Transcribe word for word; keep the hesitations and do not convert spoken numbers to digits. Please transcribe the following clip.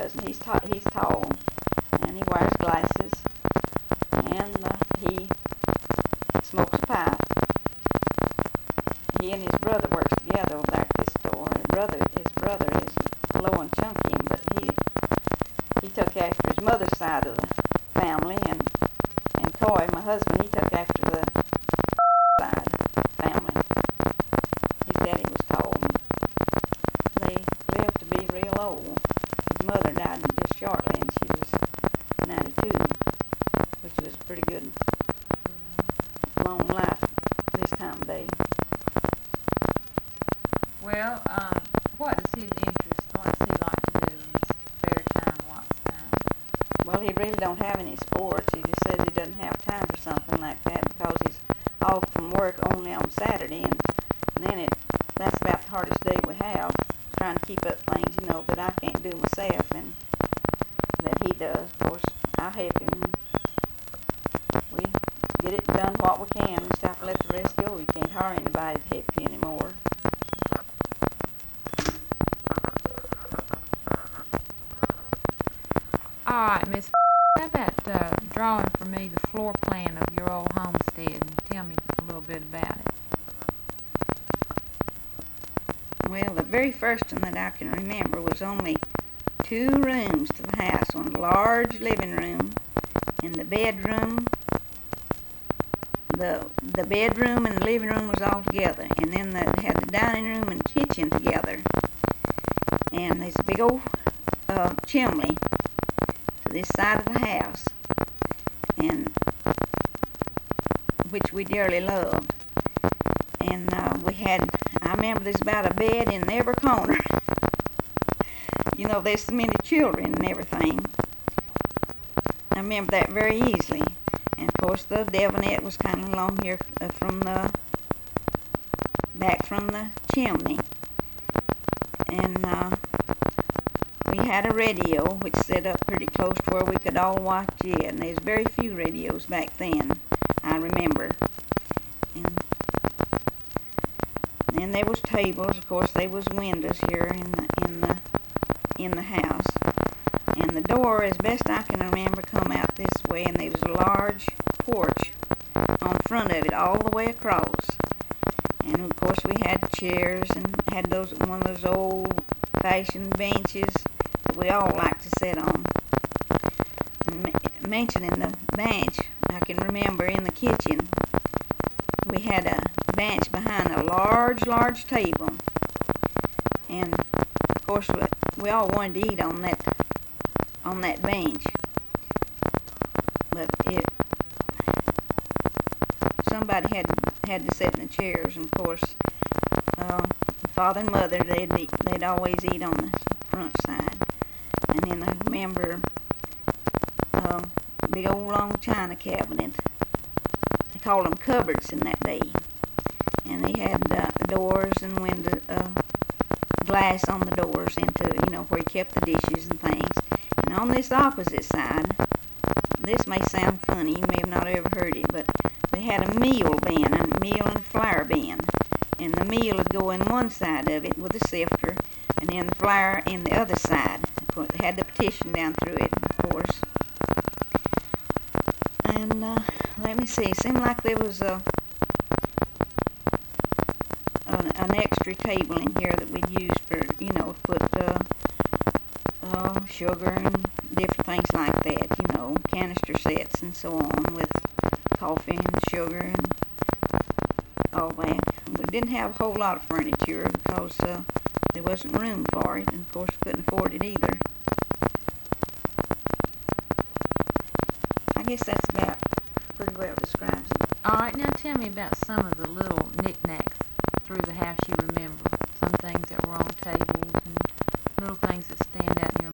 cousin. He's ta he's tall, and he wears glasses, and uh, he smokes a pipe. He and his brother works together over there at this store. His brother, his brother is low and chunky, but he he took after his mother's side of the family, and and Coy, my husband, he took after the side family. His daddy was tall. They lived to be real old. His mother died just shortly, and she was ninety-two, which was a pretty good long life this time of day. Well, um, what is his interest? What does he like to do in his spare time, watch time? Well, he really don't have any sports. He just says he doesn't have time for something like that because he's off from work only on Saturday, and, and then it that's about the hardest day we have, trying to keep up things, you know, that I can't do myself and that he does. Of course, I help him. We get it done what we can. We just have to let the rest go. You can't hire anybody to help you anymore. All right, Miss. How about uh, drawing for me the floor plan of your old homestead and tell me a little bit about it? Well, the very first one that I can remember was only two rooms to the house. One large living room, and the bedroom. The the bedroom and the living room was all together, and then the, they had the dining room and kitchen together. And there's a big old uh, chimney to this side of the house, and which we dearly loved. And uh, we had, I remember there's about a bed in every corner. You know, there's so many children and everything. I remember that very easily. And of course the Devonette was kind of along here uh, from the, back from the chimney. And uh, we had a radio which set up pretty close to where we could all watch it. And there's very few radios back then, I remember. And then there was tables. Of course, there was windows here in the in the in the house, and the door, as best I can remember, come out this way, and there was a large porch on front of it, all the way across. And of course, we had chairs and had those one of those old-fashioned benches that we all liked to sit on. And mentioning the bench, I can remember in the kitchen we had a bench behind a large, large table, and of course we, we all wanted to eat on that on that bench, but it somebody had had to sit in the chairs, and of course uh, father and mother they'd eat, they'd always eat on the front side. And then I remember uh, the old long china cabinet. They called them cupboards in that day. And they had uh, doors and window, uh, glass on the doors into, you know, where you kept the dishes and things. And on this opposite side, this may sound funny, you may have not ever heard it, but they had a meal bin, a meal and a flour bin. And the meal would go in one side of it with a sifter, and then the flour in the other side. It had the partition down through it, of course. And uh, let me see, it seemed like there was a An, an extra table in here that we'd use for, you know, to put uh, uh, sugar and different things like that, you know, canister sets and so on with coffee and sugar and all that. We didn't have a whole lot of furniture because uh, there wasn't room for it, and of course we couldn't afford it either. I guess that's about pretty well describes it. All right, now tell me about some of the little knickknacks through the house you remember. Some things that were on tables and little things that stand out in your